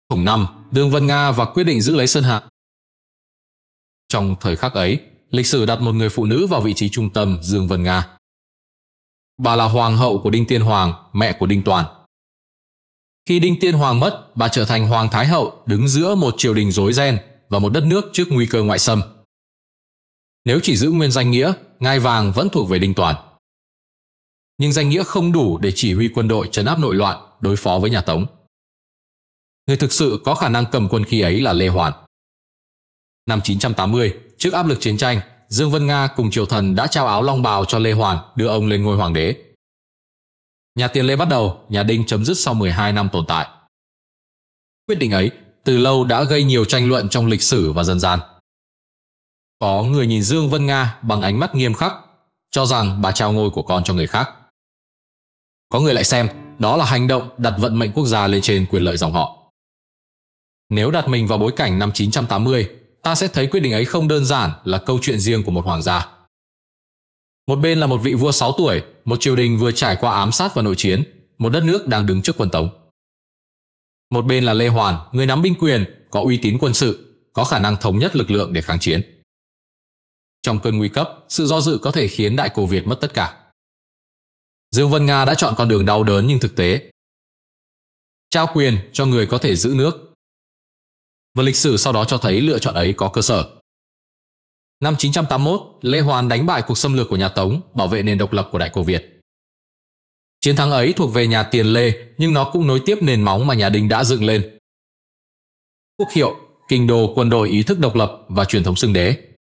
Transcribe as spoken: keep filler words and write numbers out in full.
Thủng năm, Đường Vân Nga và quyết định giữ lấy Sơn Hà. Trong thời khắc ấy, lịch sử đặt một người phụ nữ vào vị trí trung tâm, Dương Vân Nga. Bà là hoàng hậu của Đinh Tiên Hoàng, mẹ của Đinh Toàn. Khi Đinh Tiên Hoàng mất, bà trở thành Hoàng Thái Hậu, đứng giữa một triều đình rối ren và một đất nước trước nguy cơ ngoại xâm. Nếu chỉ giữ nguyên danh nghĩa, ngai vàng vẫn thuộc về Đinh Toàn. Nhưng danh nghĩa không đủ để chỉ huy quân đội trấn áp nội loạn, đối phó với nhà Tống. Người thực sự có khả năng cầm quân khi ấy là Lê Hoàn. Năm chín trăm tám mươi, trước áp lực chiến tranh, Dương Vân Nga cùng triều thần đã trao áo long bào cho Lê Hoàn, đưa ông lên ngôi hoàng đế. Nhà Tiền Lê bắt đầu, nhà Đinh chấm dứt sau mười hai năm tồn tại. Quyết định ấy từ lâu đã gây nhiều tranh luận trong lịch sử và dân gian. Có người nhìn Dương Vân Nga bằng ánh mắt nghiêm khắc, cho rằng bà trao ngôi của con cho người khác. Có người lại xem đó là hành động đặt vận mệnh quốc gia lên trên quyền lợi dòng họ. Nếu đặt mình vào bối cảnh năm chín trăm tám mươi, ta sẽ thấy quyết định ấy không đơn giản là câu chuyện riêng của một hoàng gia. Một bên là một vị vua sáu tuổi, một triều đình vừa trải qua ám sát và nội chiến, một đất nước đang đứng trước quân Tống. Một bên là Lê Hoàn, người nắm binh quyền, có uy tín quân sự, có khả năng thống nhất lực lượng để kháng chiến. Trong cơn nguy cấp, sự do dự có thể khiến Đại Cổ Việt mất tất cả. Dương Vân Nga đã chọn con đường đau đớn nhưng thực tế. Trao quyền cho người có thể giữ nước. Và lịch sử sau đó cho thấy lựa chọn ấy có cơ sở. Năm chín trăm tám mươi mốt, Lê Hoàn đánh bại cuộc xâm lược của nhà Tống, bảo vệ nền độc lập của Đại Cổ Việt. Chiến thắng ấy thuộc về nhà Tiền Lê, nhưng nó cũng nối tiếp nền móng mà nhà Đinh đã dựng lên. Quốc hiệu, kinh đô, quân đội, ý thức độc lập và truyền thống xưng đế.